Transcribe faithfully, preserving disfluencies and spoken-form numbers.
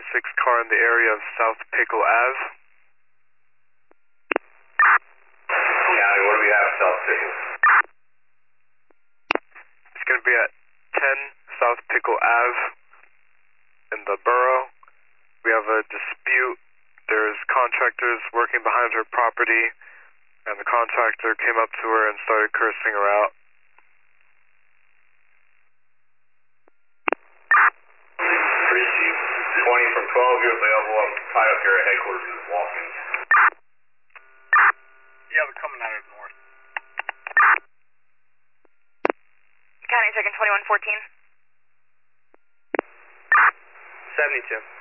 six car in the area of South Pickle Ave. County, what do we have at South Pickle? It's going to be at ten South Pickle Ave in the borough. We have a dispute. There's contractors working behind her property, and the contractor came up to her and started cursing her out. Precinct twenty from twelve, you're available. I'm tied up here at headquarters in Watkins. Yeah, we're coming out of north. County second twenty-one fourteen. seventy-two.